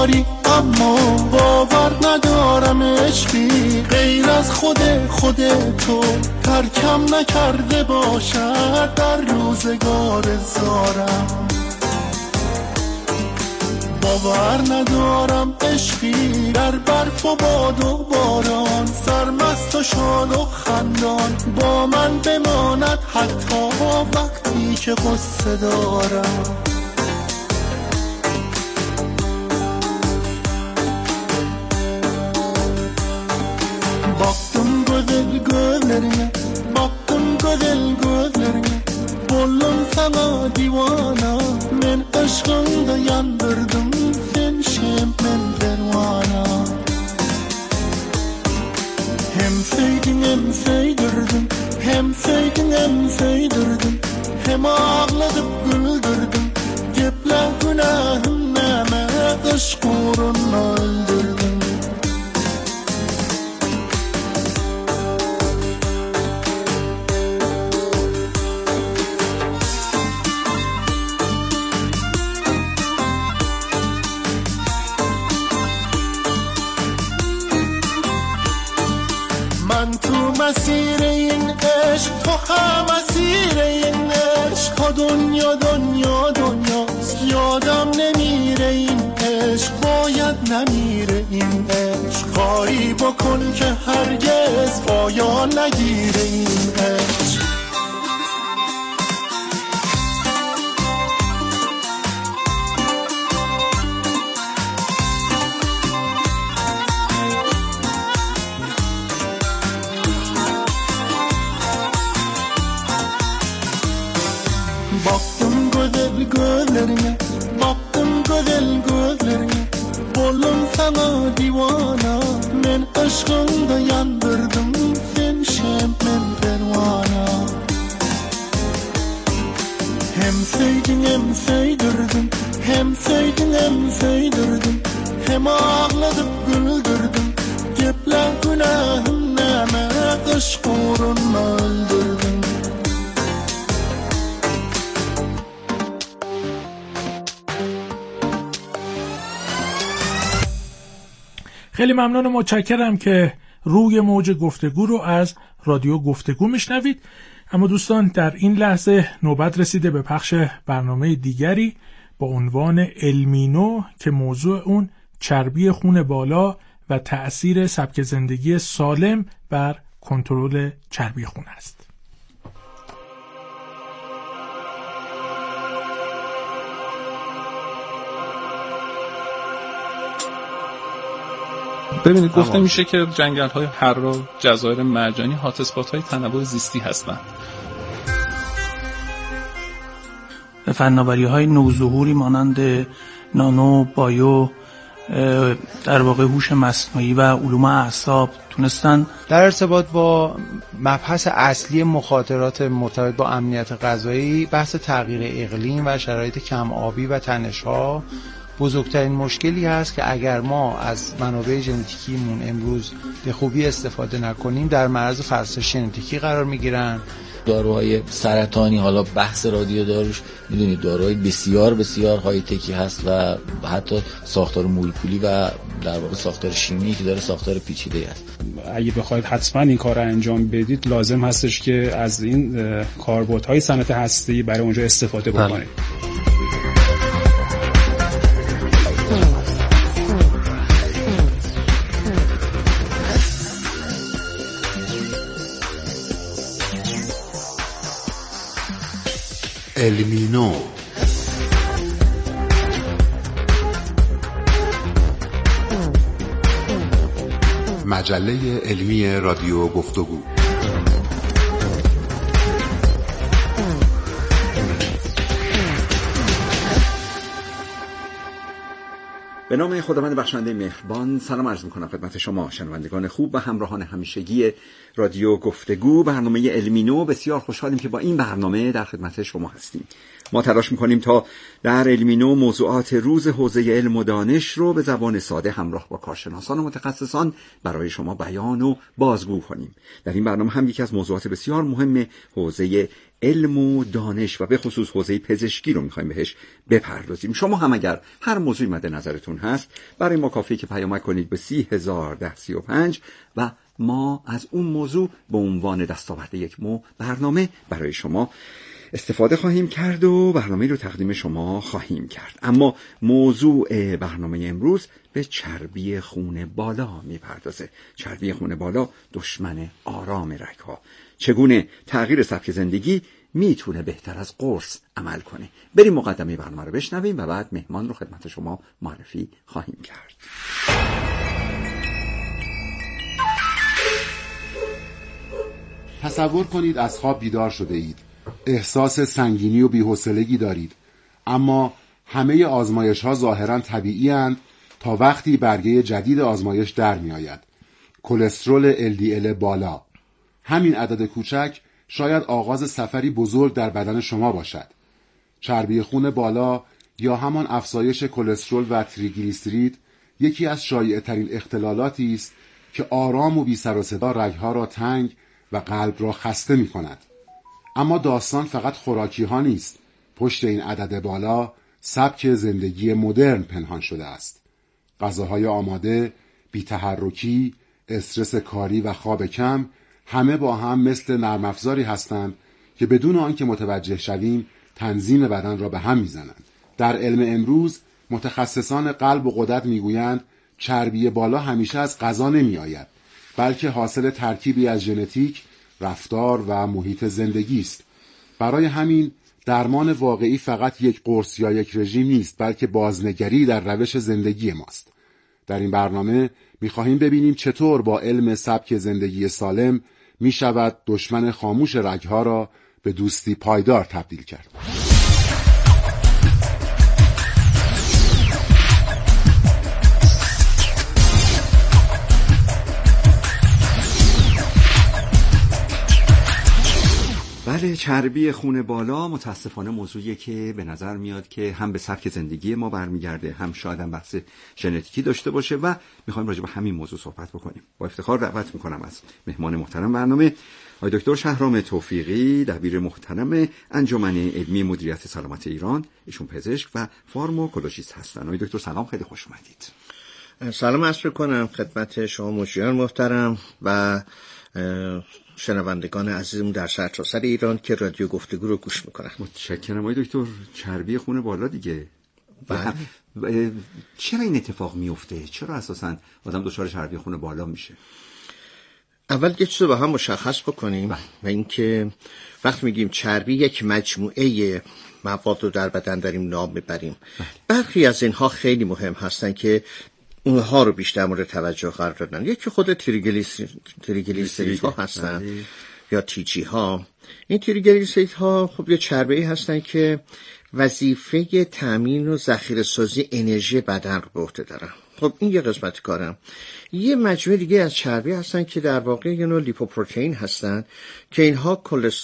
داری اما باور ندارم عشقی غیر از خود تو ترکم نکرده باشد در روزگار زارم. باور ندارم عشقی در برف و باد و باران سرمست و شاد و خندان با من بماند حتی وقتی که غصه دارم. Baktım gözlerine, baktım gözlerine, buldum sana divana, men aşkında yandırdım, sen şemmen dervana. Hem sevdin hem sevdirdin, hem sevdin hem sevdirdin, hem ağladıp güldürdün, gepler günahım neme, aşk uğruna öldürdün. من تو مسیر این عشق تو هم مسیر این عشق ها دنیا دنیا دنیاست یادم نمیره این عشق باید نمیره این عشق کاری بکن که هرگز پایان نگیره این عشق. Baktım gözlerine, baktım gözlerine, buldum sana divana, men aşkında yandırdım, sen şemmen pervana. Hem sevdin hem sevdirdin, hem sevdin hem sevdirdin, hem ağladıp güldürdün, gepler günahım neme, aşk uğruna öldürdün. خیلی ممنون و متشکرم که روی موج گفتگو رو از رادیو گفتگو میشنوید. اما دوستان در این لحظه نوبت رسیده به پخش برنامه دیگری با عنوان المینو که موضوع اون چربی خون بالا و تأثیر سبک زندگی سالم بر کنترل چربی خون است. ببینید گفته میشه که جنگل‌های حرا، جزایر مرجانی هات اسپات‌های تنوع زیستی هستند. فناوری‌های نوظهوری مانند نانو، بایو، در واقع هوش مصنوعی و علوم اعصاب تونستن در ارتباط با مبحث اصلی مخاطرات مرتبط با امنیت غذایی، بحث تغییر اقلیم و شرایط کم آبی و تنش‌ها بزرگترین مشکلی هست که اگر ما از منابع ژنتیکیمون امروز به خوبی استفاده نکنیم در معرض فرسایش ژنتیکی قرار میگیرن. داروهای سرطانی، حالا بحث رادیو داروش میدونید داروهای بسیار بسیار های تکی هست و حتی ساختار مولکولی و در واقع ساختار شیمیایی که داره ساختار پیچیده است. اگه بخواید حتما این کار رو انجام بدید لازم هستش که از این کاربردهای صنعت هسته‌ای برای اونجا استفاده بکنید. المینو مجله علمی رادیو گفتگو. به نام خداوند بخشنده مهربان سلام عرض می‌کنم خدمت شما شنوندگان خوب و همراهان همیشگی رادیو گفتگو. برنامه المینو، بسیار خوشحالیم که با این برنامه در خدمت شما هستیم. ما تلاش میکنیم تا در علمی نو موضوعات روز حوزه علم و دانش رو به زبان ساده همراه با کارشناسان و متخصصان برای شما بیان و بازگو کنیم. در این برنامه هم یکی از موضوعات بسیار مهم حوزه علم و دانش و به خصوص حوزه پزشکی رو میخوایم بهش بپردازیم. شما هم اگر هر موضوعی مد نظرتون هست برای ما کافیه که پیامک کنید به 301035 و ما از اون موضوع به عنوان دستاورد یک برنامه برای شما استفاده خواهیم کرد و برنامه رو تقدیم شما خواهیم کرد. اما موضوع برنامه امروز به چربی خون بالا میپردازه. چربی خون بالا دشمن آرام رگ‌ها. چگونه تغییر سبک زندگی میتونه بهتر از قرص عمل کنه. بریم مقدمه برنامه رو بشنویم و بعد مهمان رو خدمت شما معرفی خواهیم کرد. تصور کنید از خواب بیدار شده اید. احساس سنگینی و بی‌حوصلگی دارید، اما همه آزمایش‌ها ظاهراً طبیعی اند تا وقتی برگه جدید آزمایش در می آید. کلسترول LDL بالا. همین عدد کوچک شاید آغاز سفری بزرگ در بدن شما باشد. چربی خون بالا یا همان افزایش کلسترول و تریگلیسیرید یکی از شایع‌ترین اختلالاتی است که آرام و بی سر و صدا رگ‌ها را تنگ و قلب را خسته می کند. اما داستان فقط خوراکی ها نیست. پشت این عدد بالا سبک زندگی مدرن پنهان شده است. غذاهای آماده، بی‌تحرکی، استرس کاری و خواب کم همه با هم مثل نرم افزاری هستند که بدون آنکه متوجه شویم تنظیم بدن را به هم میزنند. در علم امروز متخصصان قلب و غدد میگویند چربی بالا همیشه از غذا نمی آید، بلکه حاصل ترکیبی از ژنتیک، رفتار و محیط زندگی است. برای همین درمان واقعی فقط یک قرص یا یک رژیم نیست، بلکه بازنگری در روش زندگی ماست. در این برنامه می‌خواهیم ببینیم چطور با علم سبک زندگی سالم می‌شود دشمن خاموش رگ‌ها را به دوستی پایدار تبدیل کرد. بله، چربی خون بالا متاسفانه موضوعیه که به نظر میاد که هم به سبک زندگی ما برمیگرده، هم شاید هم بحث ژنتیکی داشته باشه و میخوایم راجع به همین موضوع صحبت بکنیم. با افتخار دعوت میکنم از مهمان محترم برنامه آقای دکتر شهرام توفیقی، دبیر محترم انجمن علمی مدیریت سلامت ایران. ایشون پزشک و فارماکولوژیست هستن. آقای دکتر سلام، خیلی خوش اومدید. سلام عرض می‌کنم خدمت شما مجریان محترم و شنوندگان عزیزم در سرتاسر ایران که رادیو گفتگو رو گوش میکنن. متشکرم آقای دکتر. چربی خون بالا دیگه. بله. چرا این اتفاق میفته؟ چرا اساساً آدم دچار چربی خون بالا میشه؟ اول یه چیز رو با هم مشخص بکنیم و اینکه وقتی میگیم چربی یک مجموعه مواد رو در بدن داریم نام میبریم. برخی از اینها خیلی مهم هستن که اونها رو بیشتر مورد توجه قرار دادن. یکی خود تریگلیسیرید ها هستن یا تیجی ها. این تریگلیسیرید ها خب یه چربی هستن که وظیفه تامین و ذخیره سازی انرژی بدن رو به عهده دارن. خب این یه قسمت کارم. یه مجموعه دیگه از چربی هستن که در واقع یه نوع لیپوپروتئین هستن که اینها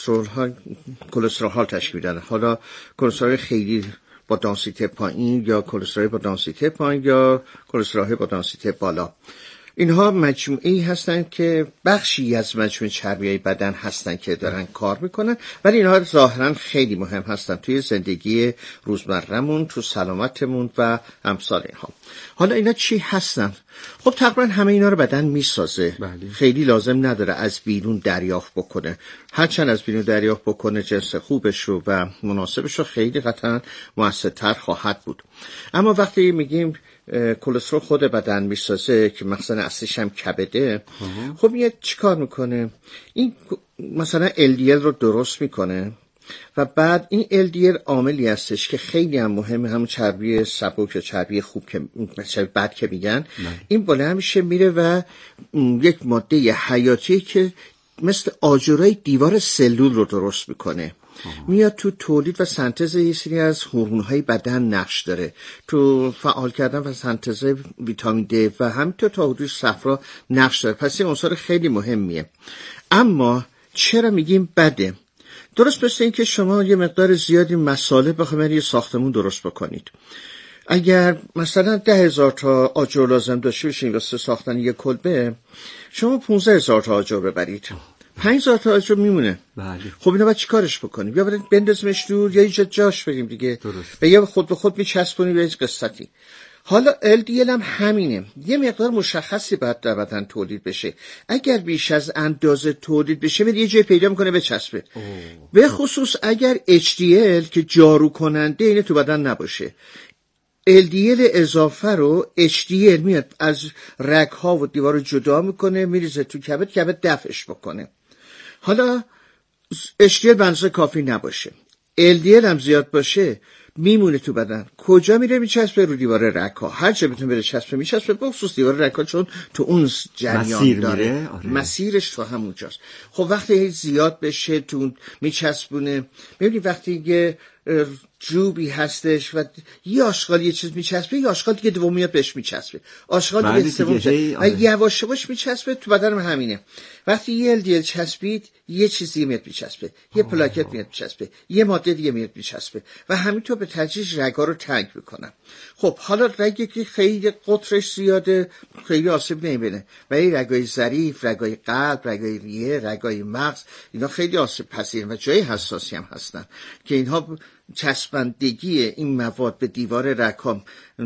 کلسترول ها تشکیل میدن. حالا کلسترول خیلی با دانسیته پایین یا کلسترول با دانسیته پایین یا کلسترول با دانسیته بالا. اینها مجموعه‌ای هستن که بخشی از مجموعه چربی‌های بدن هستن که دارن کار میکنن، ولی اینها ظاهراً خیلی مهم هستن توی زندگی روزمره‌مون، تو سلامتمون و امثال اینها. حالا اینا چی هستن؟ خب تقریبا همه اینا رو بدن میسازه. خیلی لازم نداره از بیرون دریافت بکنه. هرچند از بیرون دریافت بکنه جنس خوبش رو و مناسبش رو خیلی قطعاً موثرتر خواهد بود. اما وقتی میگیم کلسترول خود بدن میسازه که مخزن اصلیش هم کبده، خب یه چیکار میکنه؟ این مثلا LDL رو درست میکنه و بعد این LDL عاملی هستش که خیلی هم مهمه، همون چربی سبک یا چربی خوب که چربی بد که میگن، این بالا میشه میره و یک ماده حیاتی که مثل آجرای دیوار سلول رو درست میکنه، میاد تو تولید و سنتز یه سری از هورمون‌های بدن نقش داره، تو فعال کردن و سنتز ویتامین د و همینطور تا حدود صفرا نقش داره. پس این عنصر خیلی مهمیه. اما چرا میگیم بده؟ درست مثل این که شما یه مقدار زیادی مصالح بخواید یه ساختمون درست بکنید. اگر مثلا 10,000 تا آجر لازم داشته باشین واسه ساختن یک کلبه، شما 15,000 تا آجر ببرید، 5,000 تا آجر میمونه. بله. خب اینا باید چیکارش بکنیم؟ یا باید بندازیمش دور یا یه جاش بریم دیگه. درست. و یا خود به خود میچسبونیم به قصتی. حالا LDL هم همینه، یه مقدار مشخصی باید در بدن تولید بشه. اگر بیش از اندازه تولید بشه یه جای پیدا میکنه بچسبه. به خصوص اگر HDL که جارو کننده اینه تو بدن نباشه. LDL اضافه رو HDL میاد از رگ ها و دیوار رو جدا میکنه، میریزه تو کبد دفعش بکنه. حالا HDL به اندازه کافی نباشه، LDL هم زیاد باشه میمونه تو بدن. کجا میره؟ میچسبه رو دیوار رگ ها. هر جا بتونه بره چسبه میچسبه، به خصوص دیوار رگ ها، چون تو اون جریان داره. مسیرش تو همونجاست. خب وقتی زیاد بشه تو میچسبونه. ببینید وقتی یه جوبی هستش و یه آشغال یه چیز میچسبه، یه آشغال دیگه دوم میاد بهش میچسبه، آشغال دیگه سوم و یواش یواش میچسبه. تو بدن همینه. وقتی یه LDL چسبید یه چیزی میاد میچسبه، یه پلاکت میاد میچسبه، یه ماده دیگه میاد میچسبه و همینطور به تدریج رگا رو تنگ میکنن. خب حالا رگی که خیلی قطرش زیاده خیلی آسیب نمیبینه، ولی رگای ظریف، رگای قلب، رگای ریه، رگای مغز، اینا خیلی آسیب پذیرن و جای حساسی هم هستن که اینها چسبندگی این مواد به دیوار رگ‌ها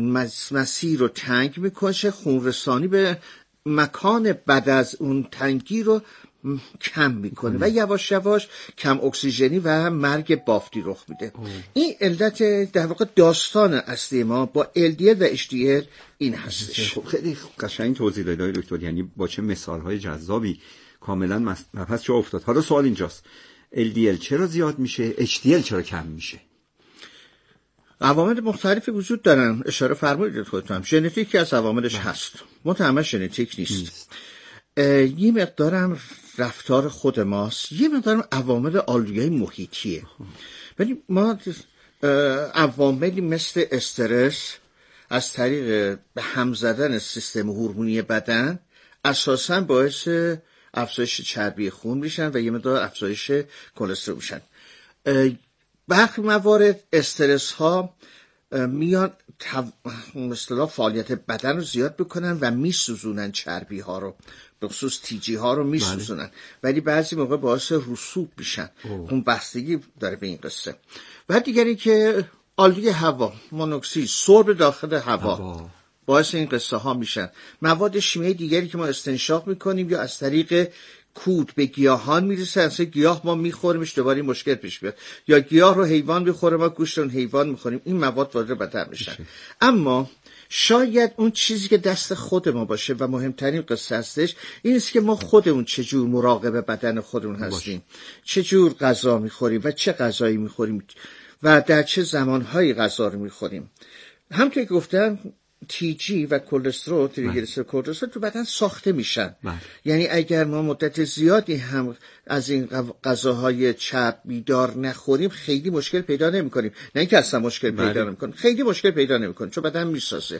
مسیر رو تنگ میکنه، خونرسانی به مکان بعد از اون تنگی رو کم میکنه و یواش یواش کم اکسیژنی و مرگ بافتی رخ میده. این علت در واقع داستان اصلی ما با LDL و HDL این هستش. خب خیلی قشنگ توضیح دادید دکتر، یعنی با چه مثالهای جذابی کاملا مبحث جا افتاد. حالا سوال اینجاست، LDL چرا زیاد میشه، HDL چرا کم میشه؟ عوامل مختلفی وجود دارن، اشاره فرمودید خودتون. ژنتیک از عواملش هست، منتها ژنتیک نیست. یه مقدارم رفتار خود ماست، یه مقدارم عوامل آلودگی محیطیه. ولی ما عواملی مثل استرس از طریق به هم زدن سیستم هورمونی بدن اساساً باعث افزایش چربی خون میشن و یه مقدار افزایش کلسترول میشن. برخی موارد استرس ها میان مثلا فعالیت بدن رو زیاد بکنن و میسوزونن چربی ها رو، به خصوص تیجی ها رو میسوزونن، ولی بعضی موقع باعث رسوب میشن. اون بستگی داره به این قصه. و دیگری که آلودگی هوا، مونوکسید، سرب داخل هوا باعث این قصه ها میشن. مواد شیمیایی دیگری که ما استنشاق میکنیم یا از طریق کود به گیاهان میرسه، اصلا گیاه ما میخوریمش دوباره مشکل پیش بیاد، یا گیاه رو حیوان میخوره ما گوشت اون حیوان میخوریم، این مواد وارد بدن میشن. اما شاید اون چیزی که دست خود ما باشه و مهمترین قصه هستش این است که ما خودمون چجور مراقب بدن خودمون هستیم، چجور غذا میخوریم و چه غذایی میخوریم و در چه زمانهایی غذا رو میخوریم. همونطور که گفتم تیجی و کلسترول، تریگلیسیرید، کلسترول تو بدن ساخته میشن. یعنی اگر ما مدت زیادی هم از این غذاهای چرب بیدار نخوریم خیلی مشکل پیدا نمی‌کنیم. نه اینکه اصلا مشکل پیدا نمی‌کنیم، خیلی مشکل پیدا نمی‌کنیم چون بدن میسازه.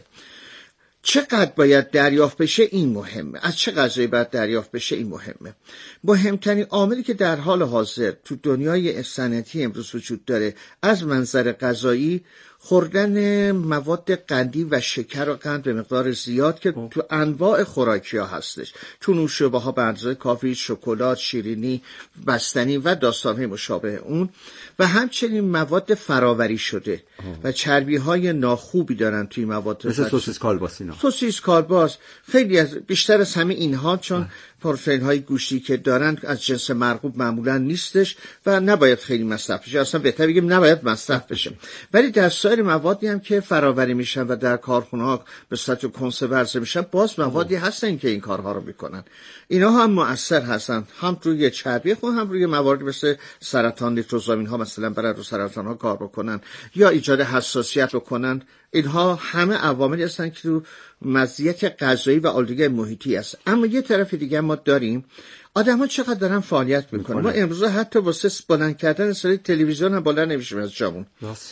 چقدر باید دریافت بشه این مهمه، از چه غذایی باید دریافت بشه این مهمه. مهمترین عاملی که در حال حاضر تو دنیای صنعتی امروز وجود داره از منظر غذایی خوردن مواد قندی و شکر و قند به مقدار زیاد که تو انواع خوراکی ها هستش، تو نوشابه ها به اندازه کافی، شکلات، شیرینی، بستنی و داستانهای مشابه اون، و همچنین مواد فراوری شده و چربی های ناخوبی دارن توی مواد، مثل سوسیس کالباس. سوسیس کالباس خیلی از بیشتر از همه اینها چون پروتئین های گوشتی که دارن از جنس مرغوب معمولا نیستش و نباید خیلی مصرف بشه، اصلا بهتر بگیم نباید مصرف بشه. ولی در سایر موادی هم که فراوری میشن و در کارخونه ها به صورت کنسرو عرضه میشن، باز موادی هستن که این کارها رو میکنن. اینا هم مؤثر هستن، هم روی چربی خون، هم روی موارد مثل سرطان، نیتروزامین ها مثلا برای رو سرطان ها کار بکنن یا ایجاد حساسیت بکنن. اینها همه عواملی هستن که رو مزیت غذایی و آلودگی محیطی است. اما یه طرف دیگه ما داریم آدم‌ها چقدر دارن فعالیت میکنن. ما امروز حتی واسه بلند کردن سری تلویزیون هم بلند نمیشیم از جامون.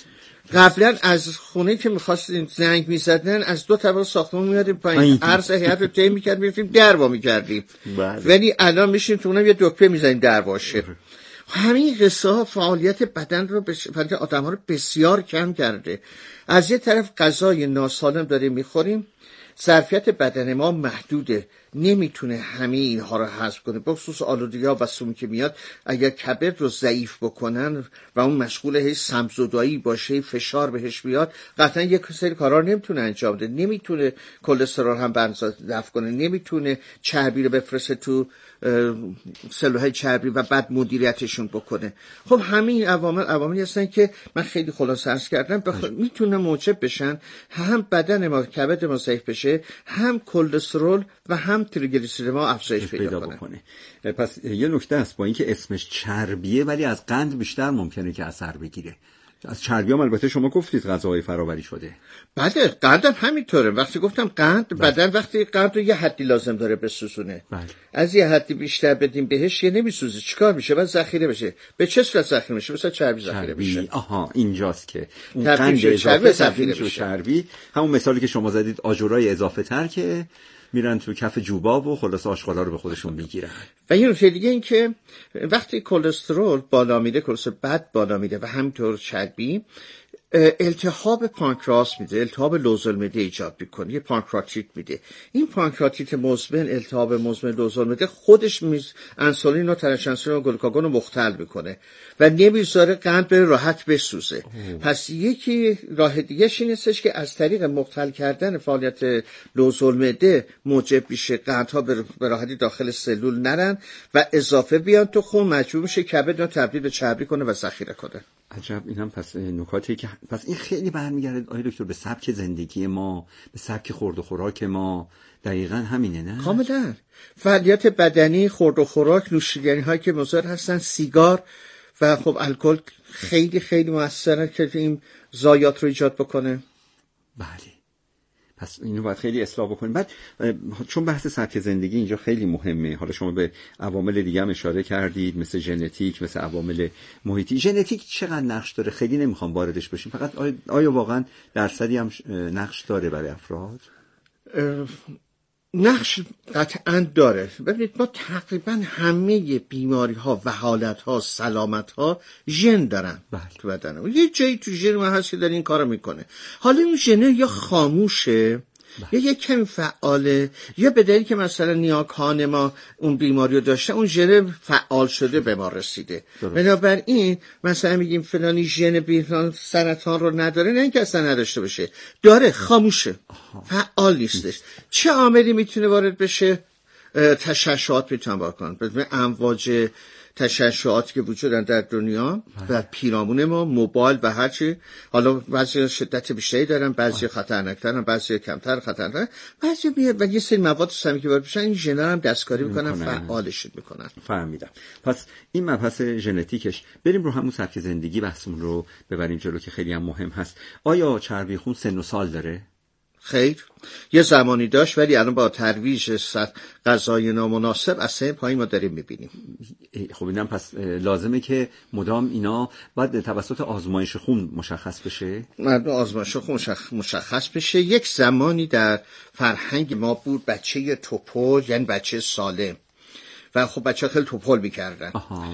قبلا از خونه که می‌خواستیم زنگ می‌زدن از 2 طبقه ساختمان میادیم پایین، عرض هیئت رو طی می‌کردیم، می‌رفتیم در وا می‌کردیم. ولی الان میشیم تو اونم یه دکمه می‌زنیم در واشه. همین قصه ها فعالیت بدن رو فعالیت آدم ها رو بسیار کم کرده. از یه طرف غذای ناسالم داریم میخوریم، ظرفیت بدن ما محدوده، نمیتونه همه اینها رو حذف کنه، بخصوص آلودگی‌ها و سمی که میاد اگر کبد رو ضعیف بکنن و اون مشغول هی سمزدایی باشه، فشار بهش بیاد، قطعا یک سری کارا رو نمیتونه انجام بده، نمیتونه کلسترول هم دفع کنه، نمیتونه چربی رو بفرسته تو سلولهای چربی و بعد مدیریتشون بکنه. خب همین عواملی هستن که من خیلی خلاصه عرض کردم میتونه موجب بشن هم بدن ما کبد ما ضعیف بشه، هم کلسترول و هم تریگلیسیرید ما افزایش پیدا کنه. پس یه نکته است، با اینکه اسمش چربیه ولی از قند بیشتر ممکنه که اثر بگیره. از چربی هم البته شما گفتید غذاهای فراوری شده. بله، قند هم همینطوره. وقتی گفتم قند، بدن وقتی قند رو یه حدی لازم داره بسوزونه، از یه حدی بیشتر بدیم بهش یه نمیسوزه، چیکار میشه؟ بعد ذخیره بشه. به چه صورت ذخیره میشه؟ مثلا چربی ذخیره میشه. آها، اینجاست که اون قند اضافه ذخیره میشه. چربی همون مثالی که شما زدید، آجرای اضافه تر که میرن تو کف جوباب و خلاص آشغالا رو به خودشون میگیرن. و یه نکته دیگه این که وقتی کلسترول بالا میره، کلسترول بد بالا میره و همینطور چربی، التهاب پانکراس میده، التهاب لوزالمعده ایجاد میکنه، یه پانکراتیت میده. این پانکراتیت مزمن، التهاب مزمن لوزالمعده، خودش انسولین و ترشح انسولین و گلوکاگون رو مختل میکنه و نمیذاره قند بره راحت بسوزه. پس یکی راه دیگه‌ش این هستش که از طریق مختل کردن فعالیت لوزالمعده موجب میشه قندها به راحتی داخل سلول نرن و اضافه بیان تو خون، مجبور میشه کبد رو تبدیل به چربی کنه و ذخیره کنه. عجب. این هم پس نکاتی که پس این خیلی برمیگرده آقای دکتر به سبک زندگی ما، به سبک خورد و خوراک ما. دقیقاً همینه، نه؟ کاملا. فعالیت بدنی، خورد و خوراک، نوشیدنی هایی که مضر هستن، سیگار و خب الکل خیلی خیلی موثره که این ضایعات رو ایجاد بکنه. بله. پس اینو باید خیلی اصلاح بکنیم. بعد چون بحث سبک زندگی اینجا خیلی مهمه، حالا شما به عوامل دیگه هم اشاره کردید، مثل ژنتیک، مثل عوامل محیطی. ژنتیک چقدر نقش داره؟ خیلی نمیخوام واردش بشیم، فقط آیا واقعا درصدی هم نقش داره برای افراد؟ نقش قطعا داره. ببینید ما تقریبا همه بیماری ها و حالت ها، سلامت ها ژن دارن تو بدن. یه جایی تو ژن ما هست که داره این کارو میکنه. حالا این ژن یا خاموشه یا یک کمی فعاله، یا به دلیلی که مثلا نیاکان ما اون بیماری رو داشته، اون ژن فعال شده به ما رسیده. بنابراین مثلا میگیم فلانی ژن بیماری سرطان رو نداره، نه اینکه اصلا نداشته باشه، داره، خاموشه، فعال نیستش. چه عاملی میتونه وارد بشه؟ تشعشعات میتونن وارد کنن. مثلا امواج تشعشعاتی که وجود دارن در دنیا و پیرامون ما، موبایل و هرچی، حالا بعضی شدت بیشتری دارن، بعضی خطرناکترن، بعضی کمتر خطرناک، بعضی میاد و یه سری مواد سمی که وارد بشن این ژن‌ها هم دستکاری میکنن، فعالش میکنن. فهمیدم. پس این مبحث ژنتیکش، بریم رو همون سبک زندگی بحثمون رو ببریم جلو که خیلی هم مهم هست. آیا چربی خون سن و سال داره؟ خیر، یه زمانی داشت ولی الان با ترویج غذای نامناسب از سن پایین ما داریم میبینیم. خب اینم پس لازمه که مدام اینا باید توسط آزمایش خون مشخص بشه؟ آزمایش خون مشخص بشه. یک زمانی در فرهنگ ما بود بچه توپل یعنی بچه سالم و خب بچه خیلی توپل میکردن.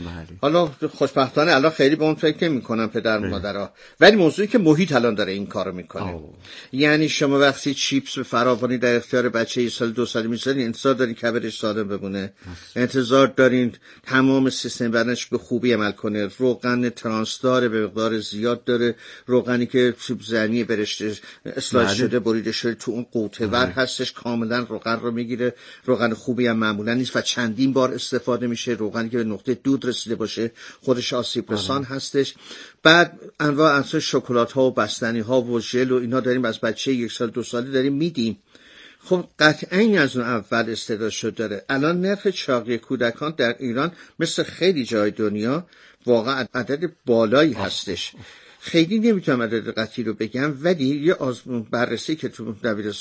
حالا خوشبختانه الان خیلی به اون فکر نمی‌کنن پدر مادرها، ولی موضوعی که محیط الان داره این کارو میکنه. یعنی شما وقتی چیپس به فراوانی در اختیار بچه 1 سال 2 سال میذارین، انتظار دارین کبدش سالم بمونه، انتظار دارین تمام سیستم بدنش به خوبی عمل کنه. روغن ترانس داره، به مقدار زیاد داره، روغنی که سوپ زنی برشته اصلاح شده بریده شده تو اون قوطه ور هستش، کاملا روغن رو میگیره. روغن خوبی هم معمولا نیست و چندین بار استفاده میشه. روغنی که به نقطه دود رسیده باشه خودش آسیب رسان هستش. بعد انواع شکلات ها و بستنی ها و ژل و اینا داریم از بچه 1 سال 2 ساله داریم میدیم. خب قطعاً از اون اول استعداد شد داره. الان نرخ چاقی کودکان در ایران مثل خیلی جای دنیا واقعا عدد بالایی هستش. خیلی نمیتونم عدد قطعی رو بگم، ولی یه بررسی که تو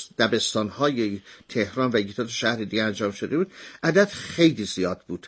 دبستان‌های تهران و یکی تا شهر دیگه انجام شده بود، عدد خیلی زیاد بود.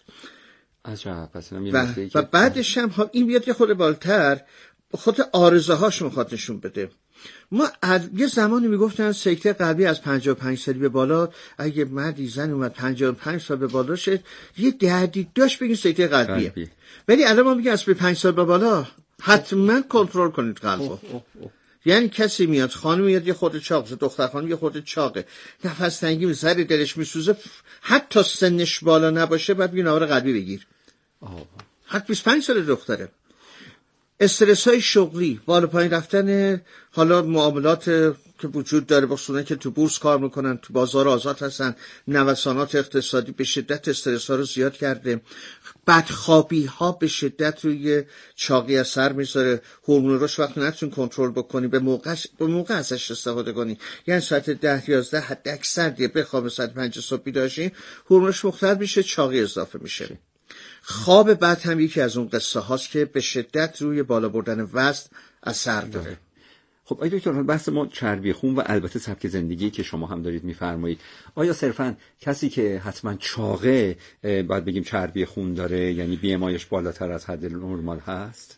عجب. و بعدش هم این بیاد یه خود بالاتر، خود آرزوهاش میخواد نشون بده. ما یه زمانی میگفتن سکته قلبی از 55 سالی به بالا، اگه مردی زن اومد 55 سال به بالا شد یه دردی داشت بگین سکته قلبیه. ولی الان ما میگیم از 5 سال به بالا حتما کنترل کنید قلبو. یعنی کسی میاد، خانم میاد یه خورده چاقه، دختر خانم یه خورده چاقه، نفس تنگی می‌زنه، دلش میسوزه، حتی سنش بالا نباشه بعد بگین آور قلبی بگیر. حتی 25 سال دختره. استرس های شغلی، بالا پایین رفتن، حالا معاملات که وجود داره با خصوصا که تو بورس کار میکنن، تو بازار آزاد هستن، نوسانات اقتصادی به شدت استرس ها رو زیاد کرده. بدخوابی ها به شدت روی چاقی اثر میذاره. هورمون رشد وقتی نتون کنترل بکنی به موقع ازش استفاده کنی، یعنی ساعت 10 11 حد اکثر دیگه بخواب ساعت 5 صبح بیداشین، هورمونش مختل میشه، چاقی اضافه میشه. خواب بد هم یکی از اون قصه هاست که به شدت روی بالا بردن وزن اثر داره. خب آیا دکتر، بحث ما چربی خون و البته سبک زندگی که شما هم دارید میفرمایید، آیا صرفا کسی که حتما چاقه باید بگیم چربی خون داره، یعنی بی ام آیش بالاتر از حد نرمال هست؟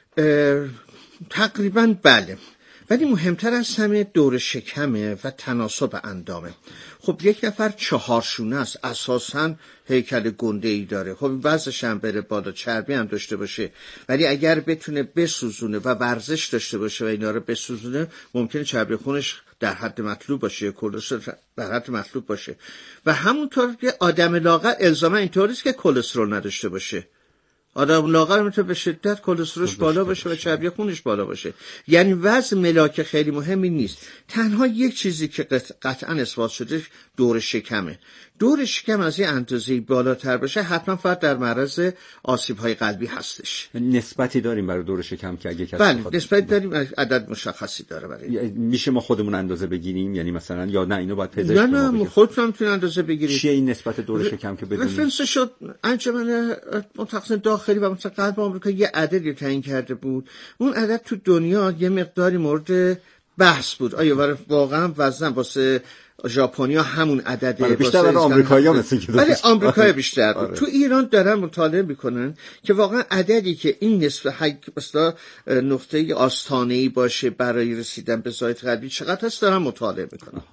تقریبا بله، ولی مهمتر از همه دور شکمه و تناسب اندامه. خب یک نفر 4 شونه است، اساساً هیکل گنده‌ای داره، خب وزنش هم بره بالا، چربی هم داشته باشه، ولی اگر بتونه بسوزونه و ورزش داشته باشه و اینا رو بسوزونه، ممکنه چربی خونش در حد مطلوب باشه، کلسترول در حد مطلوب باشه. و همونطور که آدم لاغر الزاما اینطوری است که کلسترول نداشته باشه. آدم لاغر میتونه به شدت کلسترولش بالا باشه و چربی خونش بالا باشه. یعنی وزن ملاک خیلی مهمی نیست. تنها یک چیزی که قطعا اثبات شده دور شکمه. دور شکم از این اندازه بالاتر باشه حتما فرد در معرض آسیب‌های قلبی هستش. نسبتی داریم برای دور شکم که اگه کسی بله نسبتی داریم، عدد مشخصی داره برای. میشه ما خودمون اندازه بگیریم، یعنی مثلا یا نه اینو باید پزشک نه خودتون میتونید اندازه بگیرید. چیه این نسبت دور شکم که بدونید؟ رفرنس شد انجمن متخصص داخلی و متخصص قلب آمریکا یه عددی تعیین کرده بود. اون عدد تو دنیا یه مقداری مورد بحث بود. آیا واقعا وزن واسه ژاپنیا همون عدده؟ بیشتر برای آمریکایی‌ها مثل که ولی آمریکایی بیشتر بود. تو ایران دارن مطالعه میکنن که واقعا عددی که این نسبت مثلا نقطه آستانه‌ای باشه برای رسیدن به زایده قلبی چقدر هست دارن مطالعه میکنن.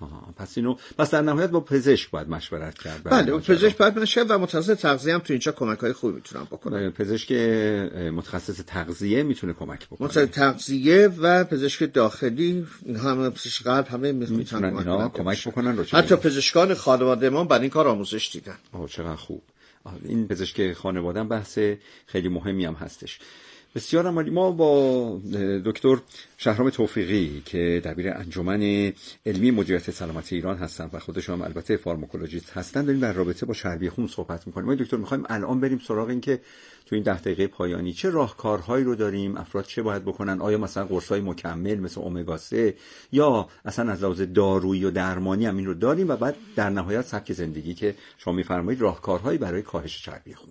پس در نهایت با پزشک باید مشورت کرد. بله با پزشک باید مشورت و متخصص تغذیه هم تو اینجا کمک‌های خوبی میتونن بکنن. پزشک متخصص تغذیه میتونه کمک بکنه. متخصص تغذیه و پزشک داخلی اینها هم پزشک قلب همه میتونن کمک بکنن. حتی پزشکان خانواده ما برای این کار آموزش دیدن. چقدر خوب. این پزشک خانواده هم بحث خیلی مهمی هم هستش. بسیار عالی. ما با دکتر شهرام توفیقی که دبیر انجمن علمی مدیریت سلامتی ایران هستن و خودشون هم البته فارماکولوژیست هستن داریم در رابطه با چربی خون صحبت می‌کنیم. ما دکتر می‌خوایم الان بریم سراغ این که تو این 10 دقیقه پایانی چه راهکارهایی رو داریم، افراد چه باید بکنن، آیا مثلا قرص‌های مکمل مثل امگا 3 یا اصلا از لحاظ دارویی و درمانی هم این رو داریم، و بعد در نهایت سبک زندگی که شما می‌فرمایید راهکارهایی برای کاهش چربی خون.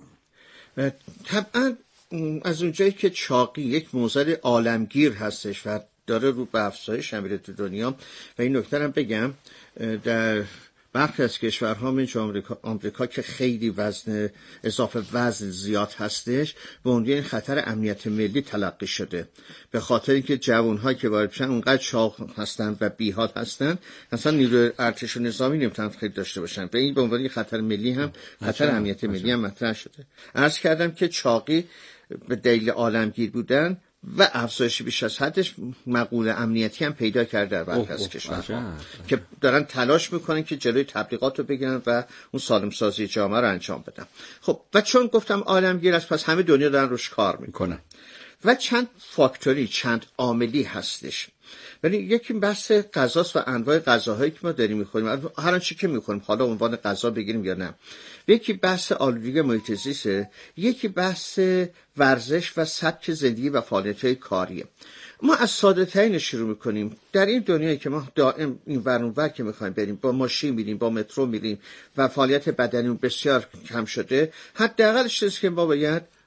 طبعا از اونجایی که چاقی یک معضل عالمگیر هستش و داره رو به افزایش میره تو دنیا، و این نکته هم بگم در برخی از کشورها مثل آمریکا که خیلی وزن اضافه وزن زیاد هستش به عنوان خطر امنیت ملی تلقی شده، به خاطر اینکه جوان‌ها که وارد میشن اونقدر چاق هستن و بیحال هستن مثلا نیروی ارتش و نظامی نمیتونن خیلی داشته باشن، به این به عنوان خطر ملی هم خطر امنیت ملی هم مطرح شده. عرض کردم که چاقی به دلیل عالمگیر بودن و افزایش بیش از حدش مقوله امنیتی هم پیدا کرده در برخی از کشورها که دارن تلاش میکنن که جلوی تبلیغات رو بگیرن و اون سالم سازی جامعه رو انجام بدن. خب و چون گفتم عالمگیر است پس همه دنیا دارن روش کار میکنن و چند فاکتوری چند عاملی هستش. ولی یکی بحث غذاست و انواع غذاهایی که ما داریم میخوریم، هر آنچه که میخوریم، حالا عنوان غذا بگیریم یا نه. یکی بحث آلودگی محیط زیسته، یکی بحث ورزش و سبک زندگی و فعالیت‌های کاریه. ما از ساده ترین شروع میکنیم. در این دنیایی که ما دائم این ور اون ور که میخوایم بریم، با ماشین میریم، با مترو میریم و فعالیت بدنی بسیار کم شده، حداقل چیزی که ما باید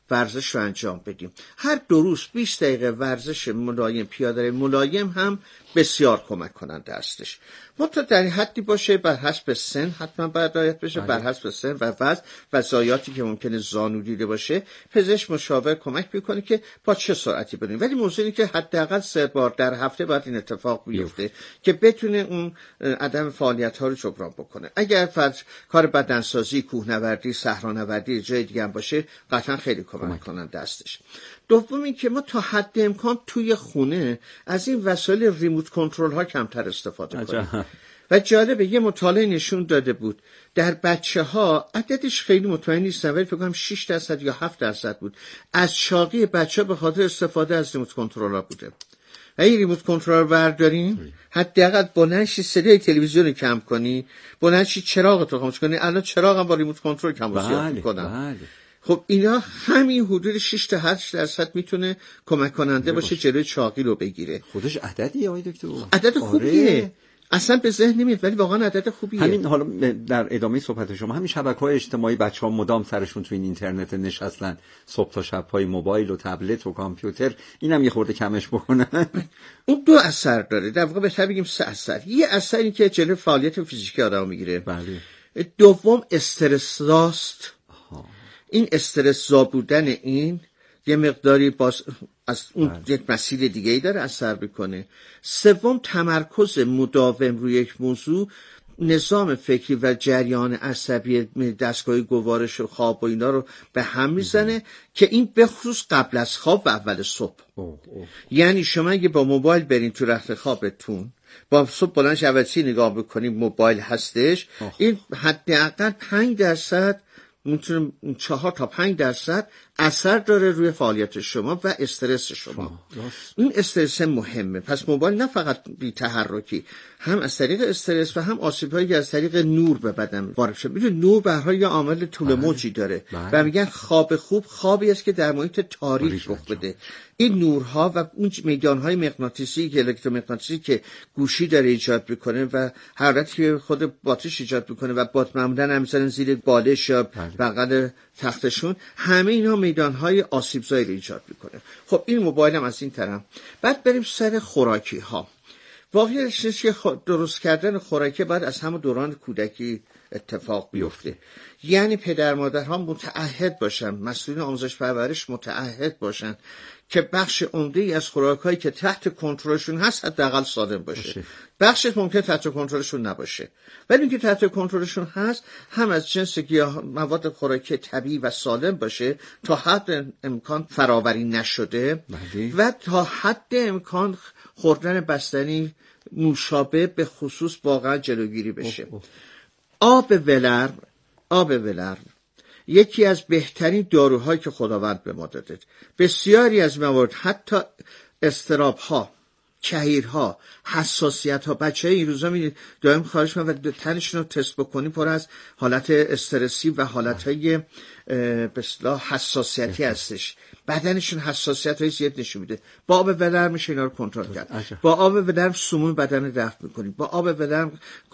ورزش رو انجام بدیم. هر 2 روز 20 دقیقه ورزش ملایم، پیاده ملایم هم بسیار کمک کننده هستش. منتها در حدی باشه بر حسب سن حتما باید رعایت بشه، بر حسب سن و وزن و ضایعاتی که ممکنه زانو دیده باشه پزشک مشاور کمک میکنه که با چه سرعتی بریم. ولی موضوعی اینه که حداقل 3 بار در هفته باید این اتفاق بیفته که بتونه اون عدم فعالیت ها رو جبران بکنه. اگر فرض کار بدنسازی، کوهنوردی، صحرانوردی جای دیگه هم باشه قطعا خیلی کمک کننده هستش. دوم این که ما تا حد امکان توی خونه از این وسایل ریموت کنترل ها کمتر استفاده کنیم. و جالبه یه مطالعه نشون داده بود در بچه‌ها عددش خیلی مطمئن نیستم ولی فکر کنم 6% یا 7% بود از چاقی بچه‌ها به خاطر استفاده از ریموت کنترل ها بوده. اگه ریموت کنترل بردارین حداقل بلندشی صدای تلویزیون رو کم کنی، بلندشی چراغ رو خاموش کنی. الان چراغ هم با ریموت کنترل کم و زیاد می‌کنن. خب اینا همین حدود 6 تا 8% میتونه کمک کننده باشه جلوی چاقی رو بگیره. خودش عددیه آقای دکتر؟ عدد خوبیه. اصلا به ذهن نمیاد ولی واقعا عدد خوبیه. همین حالا در ادامه صحبت شما همین شبکه‌های اجتماعی بچه‌ها مدام سرشون تو این اینترنت نشستن صبح تا شب پای موبایل و تبلت و کامپیوتر، اینم یه خورده کمش بکنن. اون 2 اثر داره، در واقع بهتر بگیم 3 اثر. یه اثری که جلوی فعالیت فیزیکی آدمو میگیره. بله. دوم استرس است. این استرس زا بودن این یه مقداری باز از اون یک مسیر دیگه ای داره اثر بکنه. سوم تمرکز مداوم روی یک موضوع، نظام فکری و جریان عصبی دستگاه گوارش و خواب و اینا رو به هم میزنه که این به خصوص قبل از خواب و اول صبح. یعنی شما اگه با موبایل برین تو رخت خوابتون با صبح بلند شبتی نگاه بکنید موبایل هستش، این حداقل 5% میتونه 4 تا 5% اثر داره روی فعالیت شما و استرس شما. این استرس مهمه. پس موبایل نه فقط بی تحرکی، هم از طریق استرس و هم آسیب‌هایی از طریق نور به بدن وارد شده. میدونید نور به هر حال یه عامل طول موجی داره و میگن خواب خوب خوابی است که در محیط تاریک رخ بده. این نورها و اون میدانهای مغناطیسی که الکترومغناطیسی که گوشی داره ایجاد میکنه و حرارتی که خود باتریش ایجاد میکنه و بات معمولا هم میذارن زیر بالش یا بغل تختشون، همه اینا میدانهای آسیبزایی رو ایجاد میکنه. خب این موبایل هم از این طرف. بعد بریم سر خوراکی ها. واقعیش اینه که درست کردن خوراکی باید از همون دوران کودکی اتفاق بیفته. یعنی پدر مادرها متعهد باشن، مسئولین آموزش پرورش متعهد باشن که بخش عمده‌ای از خوراکایی که تحت کنترلشون هست حداقل سالم باشه. بخشش ممکن تحت کنترلشون نباشه ولی اینکه تحت کنترلشون هست هم از جنس گیاه مواد خوراکی طبیعی و سالم باشه، تا حد امکان فراوری نشده و تا حد امکان خوردن بستنی نوشابه به خصوص واقعا جلوگیری بشه. آب ولرم یکی از بهترین داروهایی که خداوند به ما داده. بسیاری از موارد حتی اضطراب‌ها، کهیرها، حساسیت‌ها، بچه‌ها این روزا می‌بینید دائم خارج می‌کنن و تنشون رو تست بکنی پر از حالت استرسی و حالت‌های به اصطلاح حساسیتی هستش. بدنشون حساسیت‌های زیاد نشون میده. با آب ولرم میشه اینا رو کنترل کرد. با آب ولرم سموم بدن دفع می‌کنید. با آب ولرم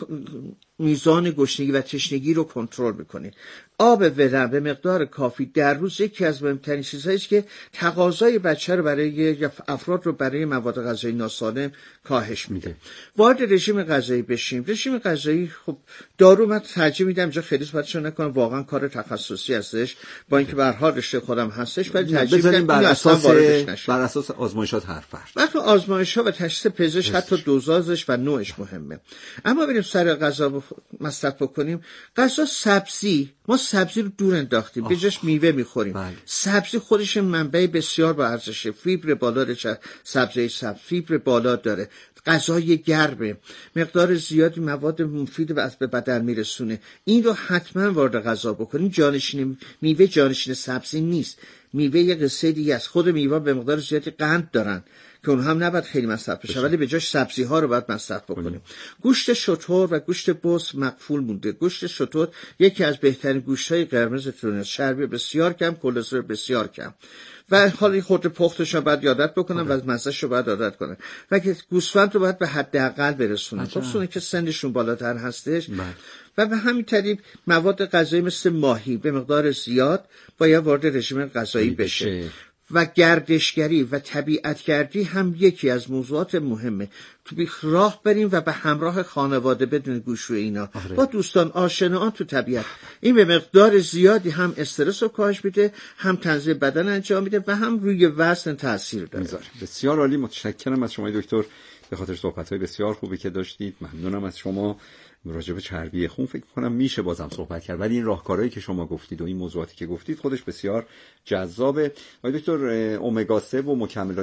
میزان گشنگی و تشنگی رو کنترل می‌کنید. آب ولرم به مقدار کافی در روز یکی از مهمترین چیزهایی است که تقاضای بچه رو برای افراد رو برای مواد غذایی ناسالم کاهش میده. وارد رژیم غذایی بشیم. رژیم غذایی خب دارو من ترجیح میدم جا خیلی صحبتشو نکنم، واقعا کار تخصصی هستش، با اینکه به هر حال رشته خودم هستش ولی ترجیح میدم بر اساس آزمایشات حرف فرض. وقتی آزمایش‌ها و تشخیص پزشک حتی دوزازش و نوعش مهمه. اما بریم سر غذا مصرف بکنیم. غذا سبزی، ما سبزی رو دور انداختیم، به جاش میوه میخوریم. سبزی خودش منبع بسیار با ارزشه، فیبر بالا داره، سبزی فیبر بالا داره، غذای گرمه، مقدار زیادی مواد مفید به بدن میرسونه. این رو حتما وارد غذا بکنیم. جانشین میوه جانشین سبزی نیست. میوه یه قصه دیگه است. خود میوه به مقدار زیادی قند دارن که اون هم نباید خیلی مصرف بشه ولی به جاش سبزی ها رو باید مصرف بکنیم. گوشت شتر و گوشت بز مقفول مونده. گوشت شتر یکی از بهترین گوشت های قرمز دنیاست. چربی بسیار کم، کلسترول بسیار کم و حالا خورده پختش رو باید یادت بکنن و مزه‌ش رو باید عادت کنن و که گوسفند رو باید به حداقل برسونن، خصوصا که سنشون بالاتر هستش. و به همین طریق مواد غذایی مثل ماهی به مقدار زیاد باید وارد رژیم غذایی بشه. و گردشگری و طبیعتگردی هم یکی از موضوعات مهمه. تو راه بریم و به همراه خانواده بدون گوش و اینا با دوستان آشنایان تو طبیعت. این به مقدار زیادی هم استرس رو کاهش میده، هم تنظیم بدن انجام میده و هم روی وزن تاثیر داره. بسیار عالی، متشکرم از شما دکتر به خاطر صحبت‌های بسیار خوبی که داشتید. ممنونم از شما. راجع به چربی خون فکر کنم میشه بازم صحبت کرد، ولی این راهکارهایی که شما گفتید و این موضوعاتی که گفتید خودش بسیار جذابه. آقای دکتر، امگا 3 و مکملات